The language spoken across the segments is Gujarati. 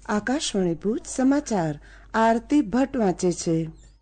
આકાશવાણી ભુજ સમાચાર આરતી ભટ્ટ વાંચે છે।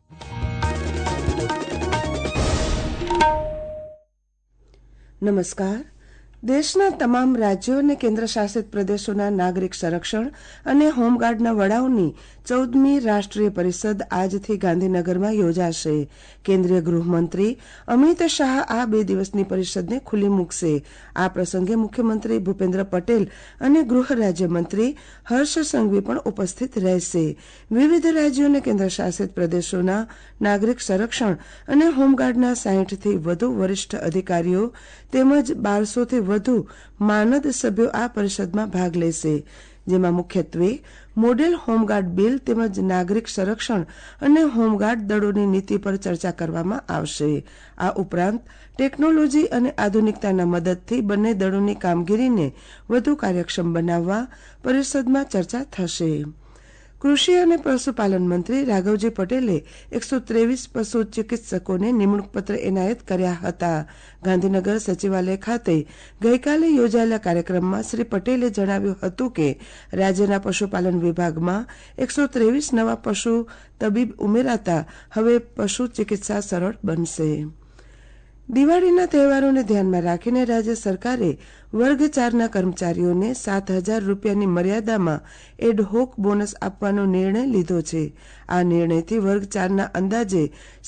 નમસ્કાર। દેશના તમામ રાજ્યો અને કેન્દ્ર શાસિત પ્રદેશોના નાગરિક સંરક્ષણ અને હોમગાર્ડના વડાઓની 14મી રાષ્ટ્રીય પરિષદ આજથી ગાંધીનગરમાં યોજાશે। કેન્દ્રીય ગૃહમંત્રી અમિત શાહ આ 2 દિવસની પરિષદને ખુલ્લી મૂકશે। આ પ્રસંગે મુખ્યમંત્રી ભૂપેન્દ્ર પટેલ અને ગૃહ રાજ્યમંત્રી હર્ષ સંઘવી પણ ઉપસ્થિત રહેશે। વિવિધ રાજ્યો અને કેન્દ્ર શાસિત પ્રદેશોના નાગરિક સંરક્ષણ અને હોમગાર્ડના 60થી વધુ વરિષ્ઠ અધિકારીઓ તેમજ 1200થી વધુ માનદ સભ્યો આ પરિષદમાં ભાગ લેશે, જેમાં મુખ્યત્વે મોડેલ હોમગાર્ડ બિલ તેમજ નાગરિક સંરક્ષણ અને હોમગાર્ડ દળોની નીતિ પર ચર્ચા કરવામાં આવશે। આ ઉપરાંત ટેકનોલોજી અને આધુનિકતાના મદદથી બંને દળોની કામગીરીને વધુ કાર્યક્ષમ બનાવવા પરિષદમાં ચર્ચા થશે। કૃષિ અને પશુપાલન મંત્રી રાઘવજી પટેલે 123 પશુ ચિકિત્સકોને નિમણૂક પત્ર એનાયત કર્યા હતા। ગાંધીનગર સચિવાલય ખાતે ગઈકાલે યોજાયેલા કાર્યક્રમમાં શ્રી પટેલે જણાવ્યું હતું કે રાજ્યના પશુપાલન વિભાગમાં 123 નવા પશુ તબીબ ઉમેરાતા હવે પશુ ચિકિત્સા સરળ બનશે। દિવાળીના તહેવારોને ધ્યાનમાં રાખીને રાજ્ય સરકારે વર્ગ 4ના કર્મચારીઓને 7,000 રૂપિયાની મર્યાદામાં એડહોક બોનસ આપવાનો નિર્ણય લીધો છે। આ નિર્ણયથી વર્ગ 4ના અંદાજે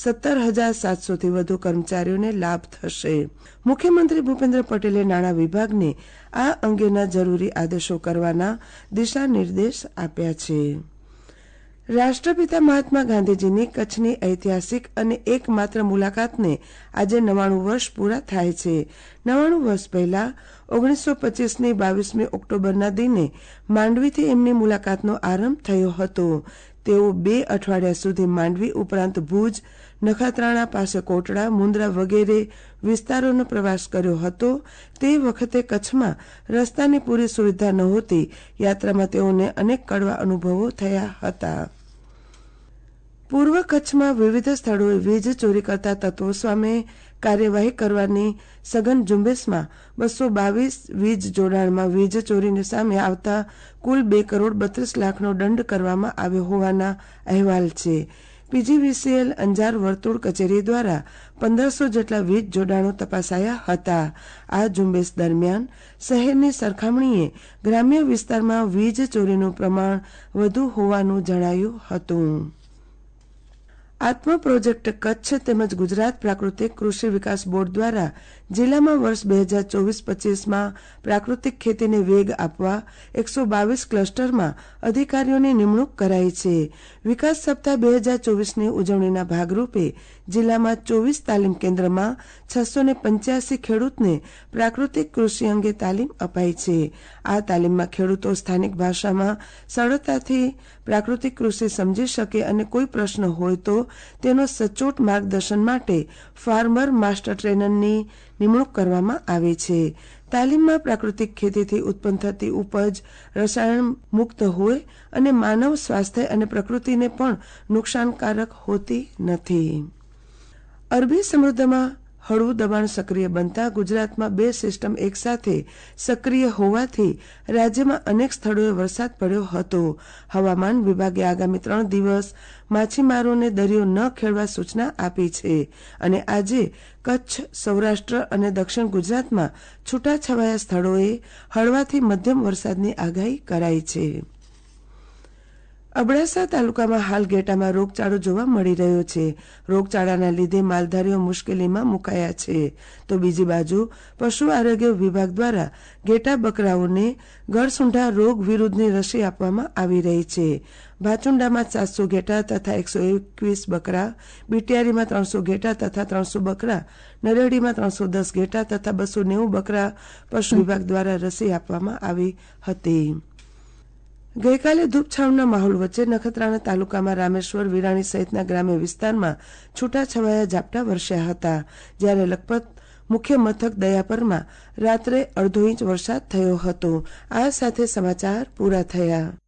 17,700થી વધુ કર્મચારીઓને લાભ થશે। મુખ્યમંત્રી ભૂપેન્દ્ર પટેલે નાણાં વિભાગને આ અંગેના જરૂરી આદેશો કરવાના દિશા નિર્દેશ આપ્યા છે। રાષ્ટ્રપિતા મહાત્મા ગાંધીજીની કચ્છની ઐતિહાસિક અને એકમાત્ર મુલાકાતને આજે 99 વર્ષ પૂરા થાય છે। 99 વર્ષ પહેલા 1925ની 22મી ઓક્ટોબરના દિને માંડવીથી એમની મુલાકાતનો આરંભ થયો હતો। તેઓ 2 અઠવાડિયા સુધી માંડવી ઉપરાંત ભુજ, નખત્રાણા પાસે કોટડા, મુન્દ્રા વગેરે વિસ્તારોનો પ્રવાસ કર્યો હતો। તે વખતે કચ્છમાં રસ્તાની પૂરી સુવિધા નહોતી। યાત્રામાં તેઓને અનેક કડવા અનુભવો થયા હતા। પૂર્વ કચ્છમાં વિવિધ સ્થળોએ વીજ ચોરી કરતા તત્વો સામે કાર્યવાહી કરવાની સઘન ઝુંબેશમાં 222 વીજ જોડાણમાં વીજ ચોરીની સામે આવતા કુલ 2 કરોડ 32 લાખનો દંડ કરવામાં આવ્યો હોવાના અહેવાલ છે। પીજીવીસીએલ અંજાર વર્તુળ કચેરી દ્વારા 1500 જેટલા વીજ જોડાણો તપાસાયા હતા। આ ઝુંબેશ દરમિયાન શહેરની સરખામણીએ ગ્રામ્ય વિસ્તારમાં વીજ ચોરીનું પ્રમાણ વધુ હોવાનું જણાયું હતું। આત્મ પ્રોજેક્ટ કચ્છ તેમજ ગુજરાત પ્રાકૃતિક કૃષિ વિકાસ બોર્ડ દ્વારા જિલ્લામાં વર્ષ 2024-25માં પ્રાકૃતિક ખેતીને વેગ આપવા 122 ક્લસ્ટરમાં અધિકારીઓની નિમણૂક કરાઈ છે। વિકાસ સપ્તાહ 2024ની ઉજવણીના ભાગરૂપે જિલ્લામાં 24 તાલીમ કેન્દ્રમાં 685 ખેડૂતને પ્રાકૃતિક કૃષિ અંગે તાલીમ અપાઈ છે। આ તાલીમમાં ખેડૂતો સ્થાનિક ભાષામાં સરળતાથી પ્રાકૃતિક કૃષિ સમજી શકે અને કોઈ પ્રશ્ન હોય તો તેનો સચોટ માર્ગદર્શન માટે ફાર્મર માસ્ટર ટ્રેનરની નિમણૂક કરવામાં આવી છે। તાલીમમાં પ્રાકૃતિક ખેતીથી ઉત્પન્ન થતી ઉપજ રસાયણ મુક્ત હોય અને માનવ સ્વાસ્થ્ય અને પ્રકૃતિને પણ નુકસાનકારક હોતી નથી। અરબી સમુદ્રમાં હળવું દબાણ સક્રિય બનતા ગુજરાતમાં 2 સિસ્ટમ એકસાથે સક્રિય હોવાથી રાજ્યમાં અનેક સ્થળોએ વરસાદ પડ્યો હતો। હવામાન વિભાગે આગામી 3 દિવસ માછીમારોને દરિયો ન ખેડવા સૂચના આપી છે અને આજે કચ્છ, સૌરાષ્ટ્ર અને દક્ષિણ ગુજરાતમાં છૂટાછવાયા સ્થળોએ હળવાથી મધ્યમ વરસાદની આગાહી કરાઈ છે। અબડાસા તાલુકામાં હાલ ઘેટામાં રોગચાળો જોવા મળી રહ્યો છે। રોગચાળાના લીધે માલધારીઓ મુશ્કેલીમાં મુકાયા છે, તો બીજી બાજુ પશુ આરોગ્ય વિભાગ દ્વારા ઘેટા બકરાઓને ગળસુંઠા રોગ વિરુદ્ધની રસી આપવામાં આવી રહી છે। ભાચુંડામાં 700 ઘેટા તથા 121 બકરા, બિટિયારીમાં 300 ઘેટા તથા 300 બકરા, નરેડીમાં 310 ઘેટા તથા 290 બકરા પશુ વિભાગ દ્વારા રસી આપવામાં આવી હતી। ગઈકાલે ધૂપછાવના માહોલ વચ્ચે નખત્રાણા તાલુકામાં રામેશ્વર, વિરાણી સહિતના ગ્રામ્ય વિસ્તારમાં છૂટાછવાયા ઝાપટા વરસ્યા હતા, જ્યારે લખપત મુખ્ય મથક દયાપરમાં રાત્રે અડધો ઇંચ વરસાદ થયો હતો। આ સાથે સમાચાર પૂરા થયા।